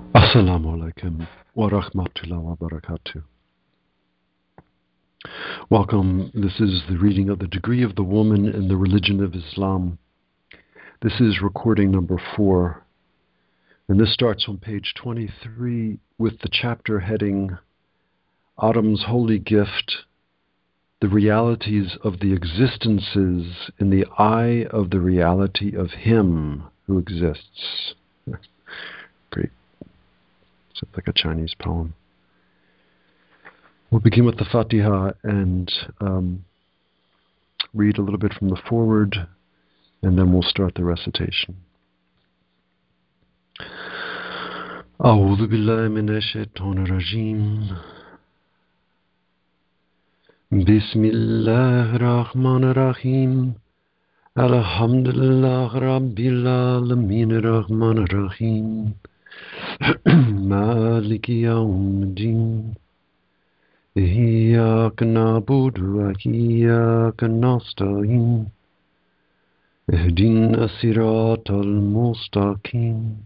Assalamu alaikum wa rahmatullahi wa barakatuh. Welcome. This is the reading of The Degree of the Woman in the Religion of Islam. This is recording number 4, and this starts on page 23 with the chapter heading Adam's Holy Gift, the realities of the existences in the eye of the reality of Him who exists. Great. Sounds like a Chinese poem. We'll begin with the Fatiha and read a little bit from the foreword, and then we'll start the recitation. أعوذ بالله من الشيطان الرجيم بسم الله الرحمن الرحيم الحمد لله رب العالمين الرحمن الرحيم مالك يوم الدين إياك نعبد وإياك نستعين اهدنا الصراط المستقيم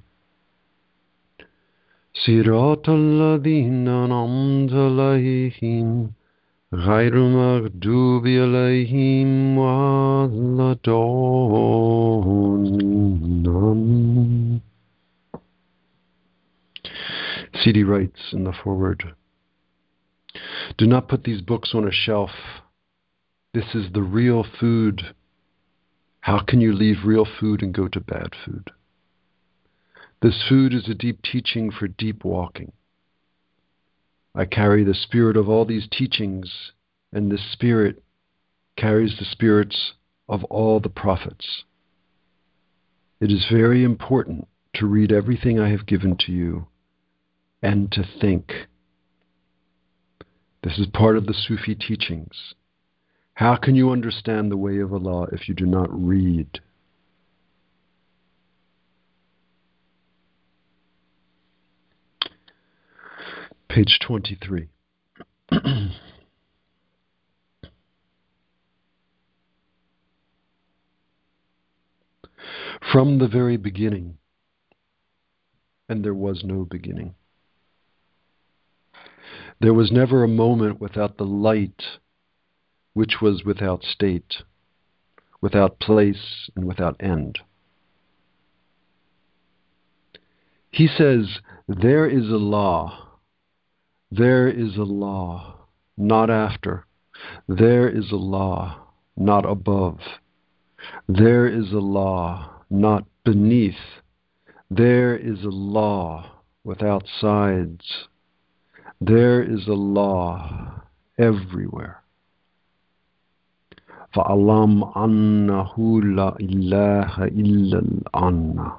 صراط الذين أنعمت عليهم غير المغضوب عليهم ولا الضالين. C.D. writes in the foreword, "Do not put these books on a shelf. This is the real food. How can you leave real food and go to bad food? This food is a deep teaching for deep walking. I carry the spirit of all these teachings, and this spirit carries the spirits of all the prophets. It is very important to read everything I have given to you and to think. This is part of the Sufi teachings. How can you understand the way of Allah if you do not read?" Page 23. From the very beginning, and there was no beginning. There was never a moment without the light, which was without state, without place, and without end. He says, there is a law. There is a law, not after. There is a law, not above. There is a law, not beneath. There is a law without sides. There is a law everywhere. فَأَعْلَمْ أَنَّهُ لَا إِلَّهَ إِلَّا الْأَنَّ.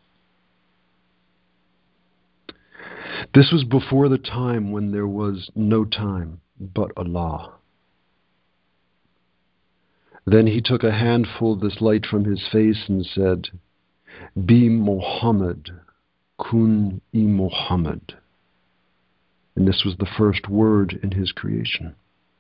This was before the time when there was no time but Allah. Then he took a handful of this light from his face and said, "Be Muhammad, kun I Muhammad." And this was the first word in his creation.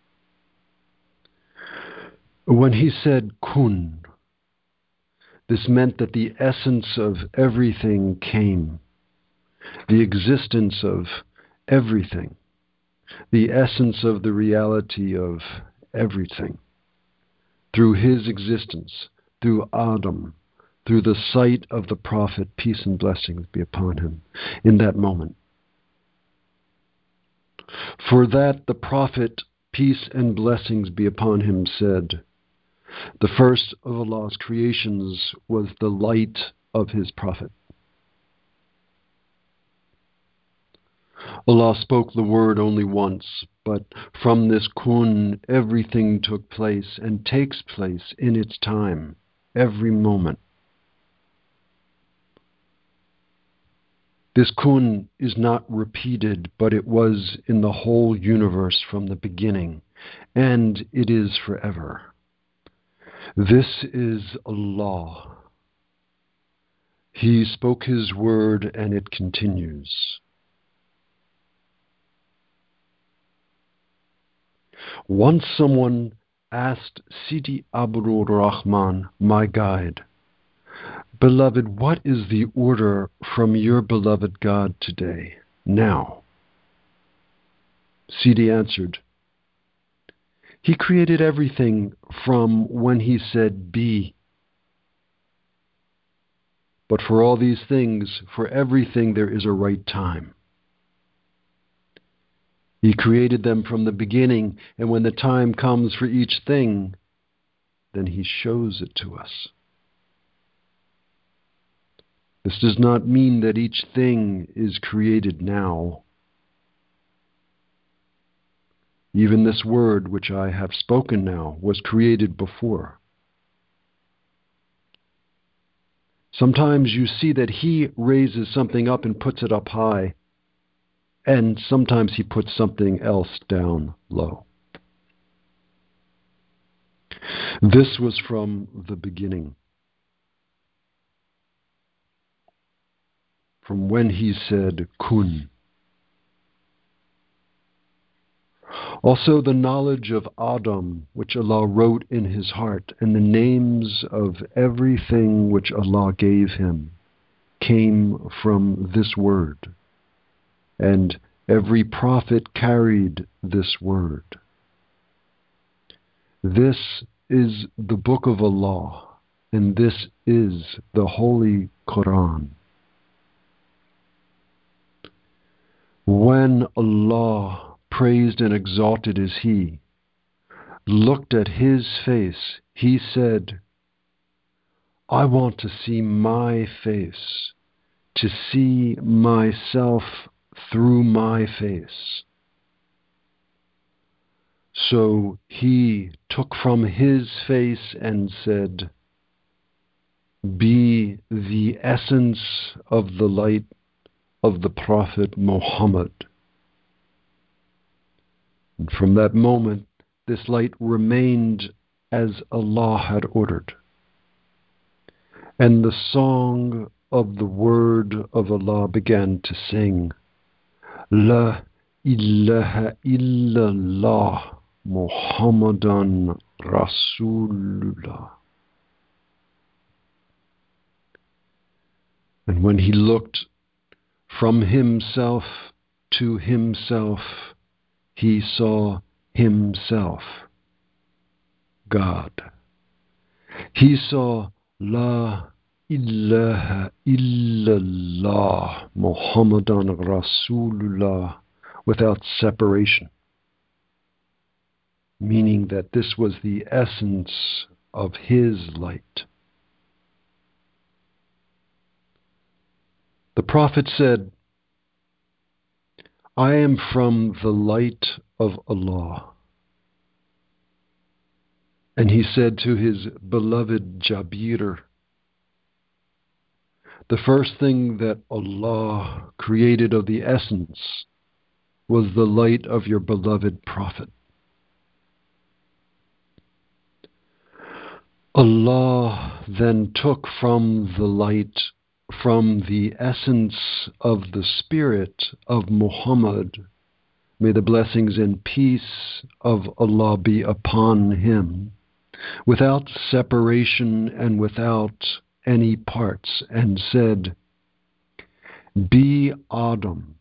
When he said kun, this meant that the essence of everything came, the existence of everything, the essence of the reality of everything. Through his existence, through Adam, through the sight of the Prophet, peace and blessings be upon him, in that moment. For that the Prophet, peace and blessings be upon him, said, the first of Allah's creations was the light of his Prophet. Allah spoke the word only once, but from this kun everything took place and takes place in its time, every moment. This kun is not repeated, but it was in the whole universe from the beginning, and it is forever. This is Allah. He spoke His word and it continues. Once someone asked Sidi Abdul Rahman, my guide, Beloved, what is the order from your beloved God today, now? Sidi answered, He created everything from when He said, be. But for all these things, for everything there is a right time. He created them from the beginning, and when the time comes for each thing, then He shows it to us. This does not mean that each thing is created now. Even this word which I have spoken now was created before. Sometimes you see that He raises something up and puts it up high, and sometimes He puts something else down low. This was from the beginning, from when He said, Kun. Also the knowledge of Adam, which Allah wrote in his heart, and the names of everything which Allah gave him, came from this word. And every prophet carried this word. This is the book of Allah, and this is the Holy Quran. When Allah, praised and exalted is He, looked at His face, He said, I want to see my face, to see myself through my face. So He took from His face and said, be the essence of the light of the Prophet Muhammad. And from that moment, this light remained as Allah had ordered. And the song of the word of Allah began to sing, La ilaha illallah Muhammadan Rasulullah. And when He looked from Himself to Himself, He saw Himself, God. He saw La ilaha illallah Muhammadan Rasulullah without separation, meaning that this was the essence of His light. The Prophet said, I am from the light of Allah. And he said to his beloved Jabir, the first thing that Allah created of the essence was the light of your beloved Prophet. Allah then took from the light, from the essence of the spirit of Muhammad, may the blessings and peace of Allah be upon him, without separation and without any parts, and said, be Adam,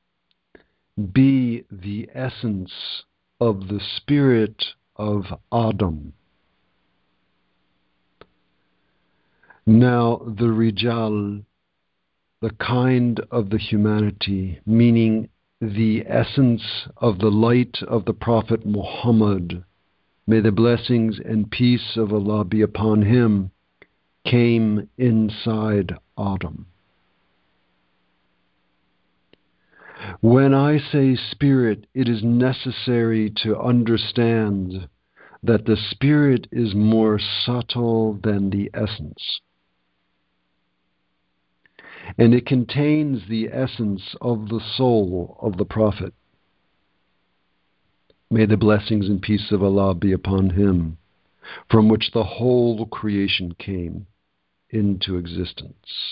be the essence of the spirit of Adam. Now the Rijal, the kind of the humanity, meaning the essence of the light of the Prophet Muhammad, may the blessings and peace of Allah be upon him, came inside Adam. When I say spirit, it is necessary to understand that the spirit is more subtle than the essence. And it contains the essence of the soul of the Prophet. May the blessings and peace of Allah be upon him, from which the whole creation came into existence.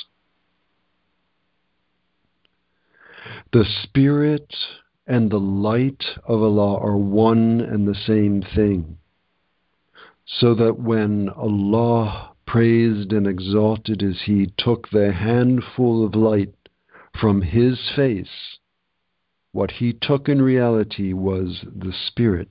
The Spirit and the light of Allah are one and the same thing, so that when Allah praised and exalted is He, took the handful of light from His face. What He took in reality was the Spirit.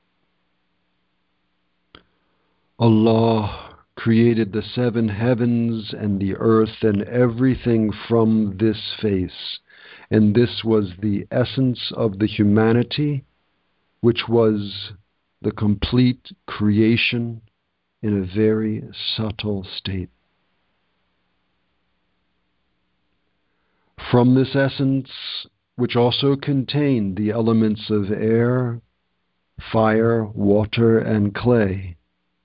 Allah created the 7 heavens and the earth and everything from this face, and this was the essence of the humanity, which was the complete creation in a very subtle state. From this essence, which also contained the elements of air, fire, water, and clay,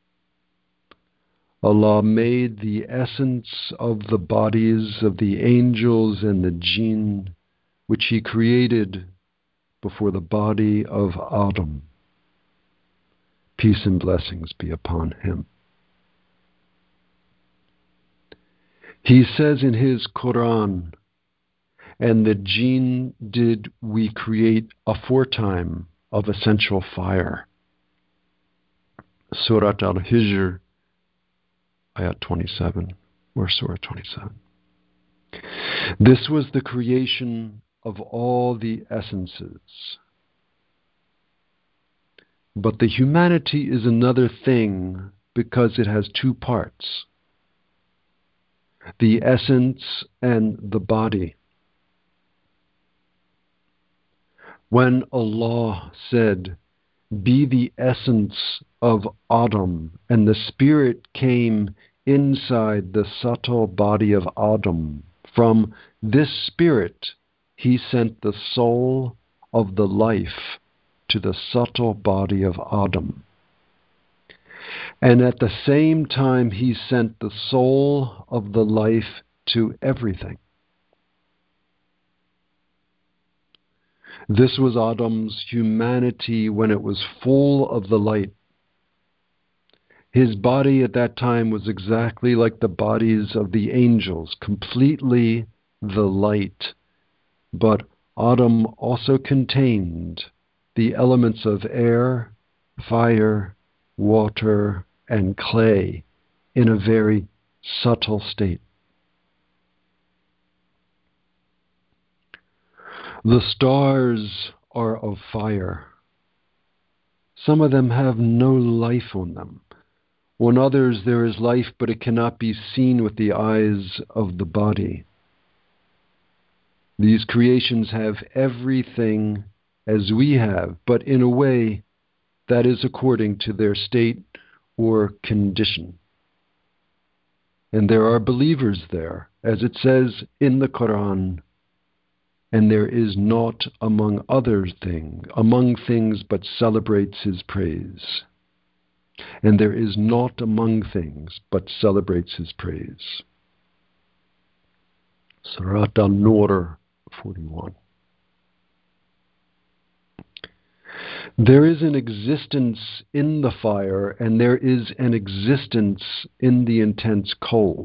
Allah made the essence of the bodies of the angels and the jinn, which He created before the body of Adam. Peace and blessings be upon him. He says in His Quran, "And the jinn did we create aforetime of essential fire." Surah Al-Hijr, Ayat 27, or Surah 27. This was the creation of all the essences. But the humanity is another thing because it has 2 parts, the essence and the body. When Allah said, "Be the essence of Adam," and the Spirit came inside the subtle body of Adam, from this Spirit He sent the soul of the life to the subtle body of Adam. And at the same time He sent the soul of the life to everything. This was Adam's humanity when it was full of the light. His body at that time was exactly like the bodies of the angels, completely the light. But Adam also contained the elements of air, fire, water, and clay in a very subtle state. The stars are of fire. Some of them have no life on them. On others there is life, but it cannot be seen with the eyes of the body. These creations have everything as we have, but in a way that is according to their state or condition. And there are believers there, as it says in the Quran, "And there is naught among things but celebrates His praise." And there is naught among things but celebrates His praise. Surah An-Nur 41. There is an existence in the fire, and there is an existence in the intense cold.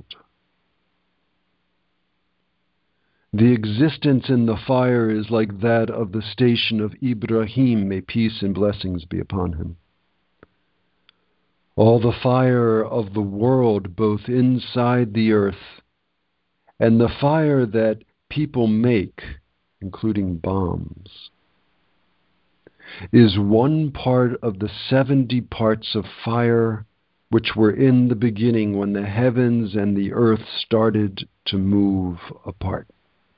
The existence in the fire is like that of the station of Ibrahim, may peace and blessings be upon him. All the fire of the world, both inside the earth and the fire that people make, including bombs, is one part of the 70 parts of fire which were in the beginning when the heavens and the earth started to move apart.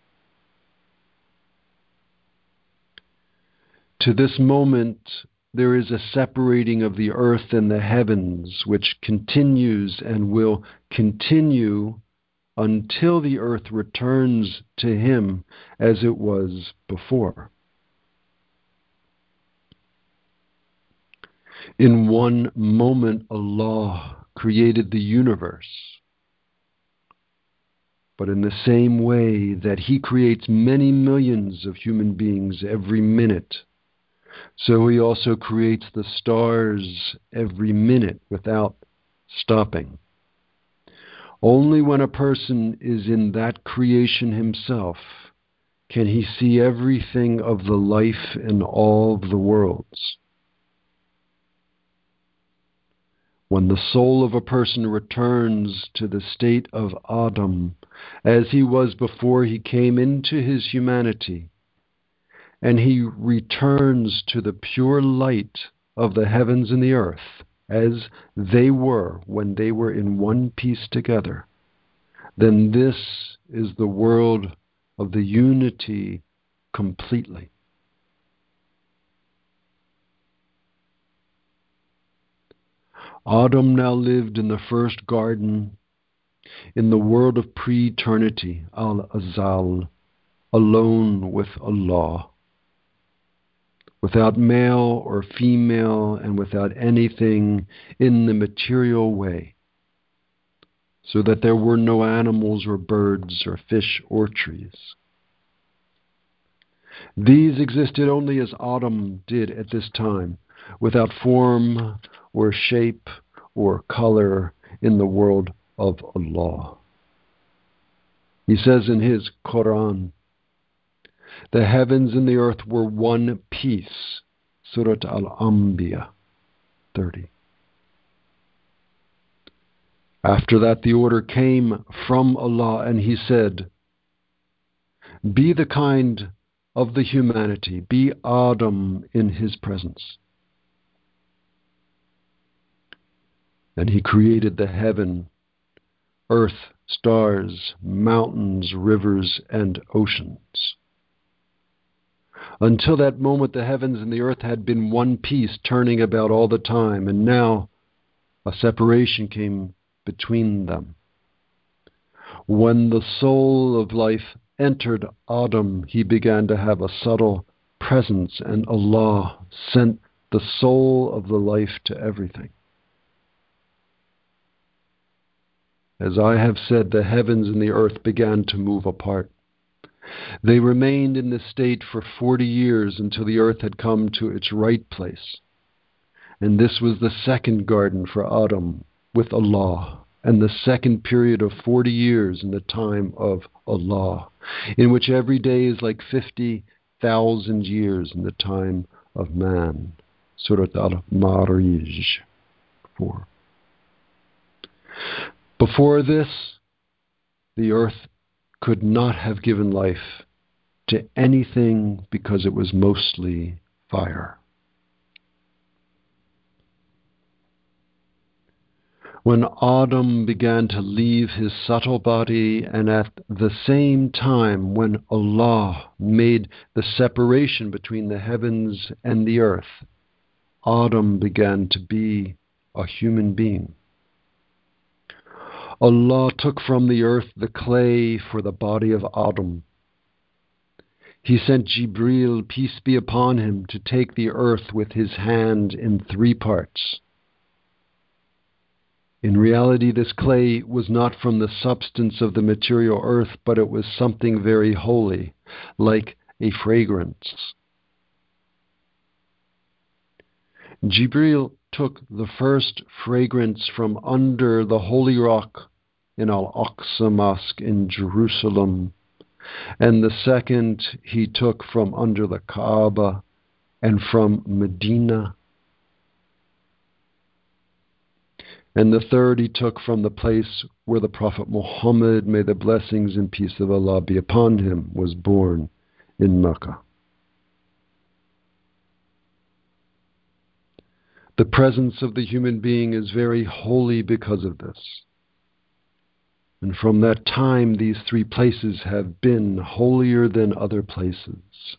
To this moment, there is a separating of the earth and the heavens, which continues and will continue until the earth returns to Him as it was before. In one moment, Allah created the universe. But in the same way that He creates many millions of human beings every minute, so He also creates the stars every minute without stopping. Only when a person is in that creation himself can he see everything of the life in all the worlds. When the soul of a person returns to the state of Adam, as he was before he came into his humanity, and he returns to the pure light of the heavens and the earth, as they were when they were in one piece together, then this is the world of the unity completely. Adam now lived in the first garden, in the world of pre-eternity, Al-Azal, alone with Allah, without male or female and without anything in the material way, so that there were no animals or birds or fish or trees. These existed only as Adam did at this time, without form or shape or color in the world of Allah. He says in his Quran, the heavens and the earth were one piece. Surat Al-Anbiya 30. After that the order came from Allah and He said, be the kind of the humanity, be Adam in His presence. And He created the heaven, earth, stars, mountains, rivers, and oceans. Until that moment, the heavens and the earth had been one piece, turning about all the time, and now a separation came between them. When the soul of life entered Adam, he began to have a subtle presence, and Allah sent the soul of the life to everything. As I have said, the heavens and the earth began to move apart. They remained in this state for 40 years until the earth had come to its right place. And this was the second garden for Adam with Allah, and the second period of 40 years in the time of Allah, in which every day is like 50,000 years in the time of man. Surat Al-Ma'arij 4. Before this, the earth could not have given life to anything because it was mostly fire. When Adam began to leave his subtle body, and at the same time when Allah made the separation between the heavens and the earth, Adam began to be a human being. Allah took from the earth the clay for the body of Adam. He sent Jibril, peace be upon him, to take the earth with his hand in 3 parts. In reality, this clay was not from the substance of the material earth, but it was something very holy, like a fragrance. Jibril took the first fragrance from under the holy rock in Al-Aqsa Mosque in Jerusalem, and the second he took from under the Kaaba and from Medina, and the third he took from the place where the Prophet Muhammad, may the blessings and peace of Allah be upon him, was born, in Mecca. The presence of the human being is very holy because of this. And from that time, these 3 places have been holier than other places.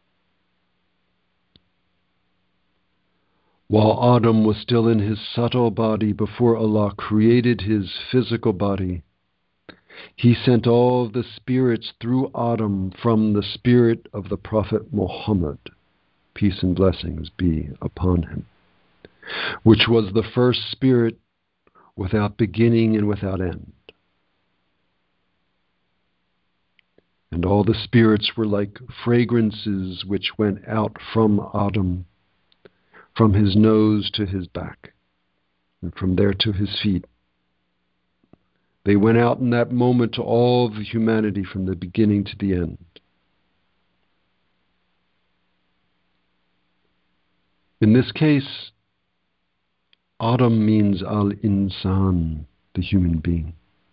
While Adam was still in his subtle body before Allah created his physical body, He sent all the spirits through Adam from the spirit of the Prophet Muhammad, peace and blessings be upon him, which was the first spirit without beginning and without end. And all the spirits were like fragrances which went out from Adam, from his nose to his back, and from there to his feet. They went out in that moment to all of humanity from the beginning to the end. In this case, Adam means al-insan, the human being.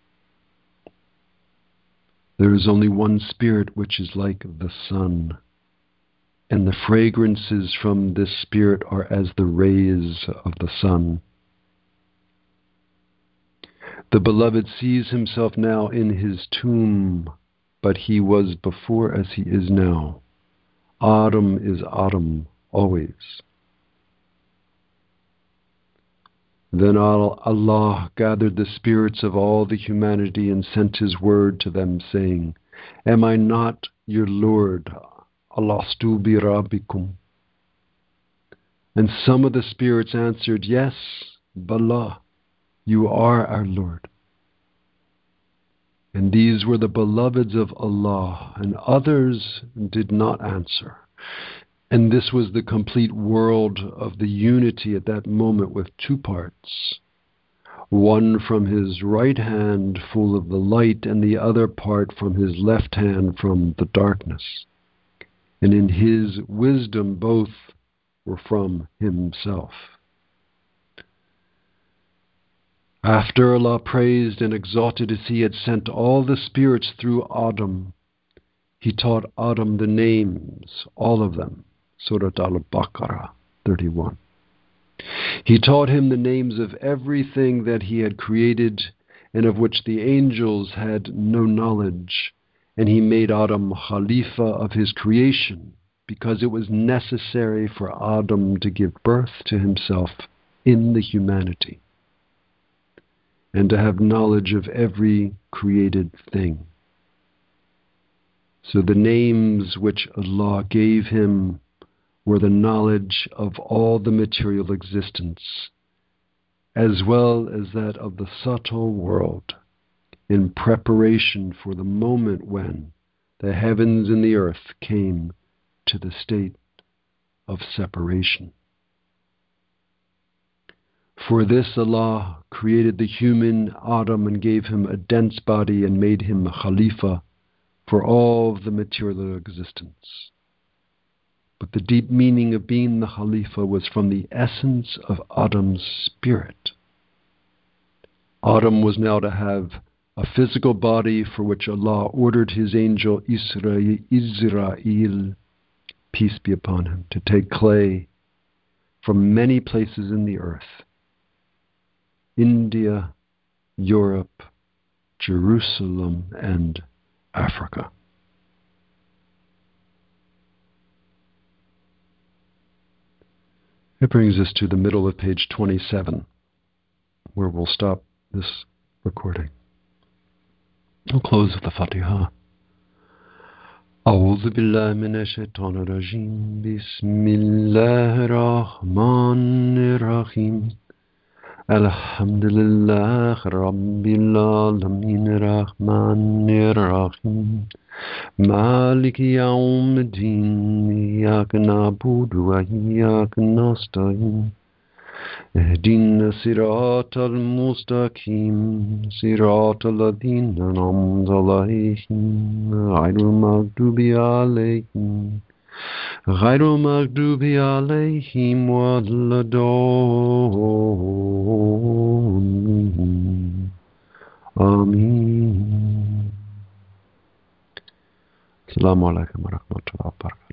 There is only one spirit which is like the sun, and the fragrances from this spirit are as the rays of the sun. The beloved sees himself now in his tomb, but he was before as he is now. Adam is Adam always. Then Allah gathered the spirits of all the humanity and sent His word to them, saying, Am I not your Lord? Alastu bi Rabbikum? And some of the spirits answered, Yes, Bala, you are our Lord. And these were the beloveds of Allah, and others did not answer. And this was the complete world of the unity at that moment with two parts. One from his right hand full of the light, and the other part from his left hand from the darkness. And in his wisdom both were from himself. After Allah praised and exalted as He had sent all the spirits through Adam, He taught Adam the names, all of them. Surah Al-Baqarah 31. He taught him the names of everything that he had created and of which the angels had no knowledge, and he made Adam Khalifa of his creation because it was necessary for Adam to give birth to himself in the humanity and to have knowledge of every created thing. So the names which Allah gave him were the knowledge of all the material existence, as well as that of the subtle world, in preparation for the moment when the heavens and the earth came to the state of separation. For this Allah created the human Adam and gave him a dense body and made him Khalifa for all the material existence. But the deep meaning of being the Khalifa was from the essence of Adam's spirit. Adam was now to have a physical body for which Allah ordered His angel Israel, peace be upon him, to take clay from many places in the earth. India, Europe, Jerusalem, and Africa. It brings us to the middle of page 27, where we'll stop this recording. We'll close with the Fatiha. أعوذ بالله من الشيطان الرجيم بسم الله الرحمن الرحيم الحمد لله رب العالمين الرحمن الرحيم مالك يوم الدين إياك نعبد وإياك نستعين اهدنا الصراط المستقيم صراط الذين أنعمت عليهم غير المغضوب عليهم ولا الضالين آمين. السلام عليكم ورحمة الله وبركاته.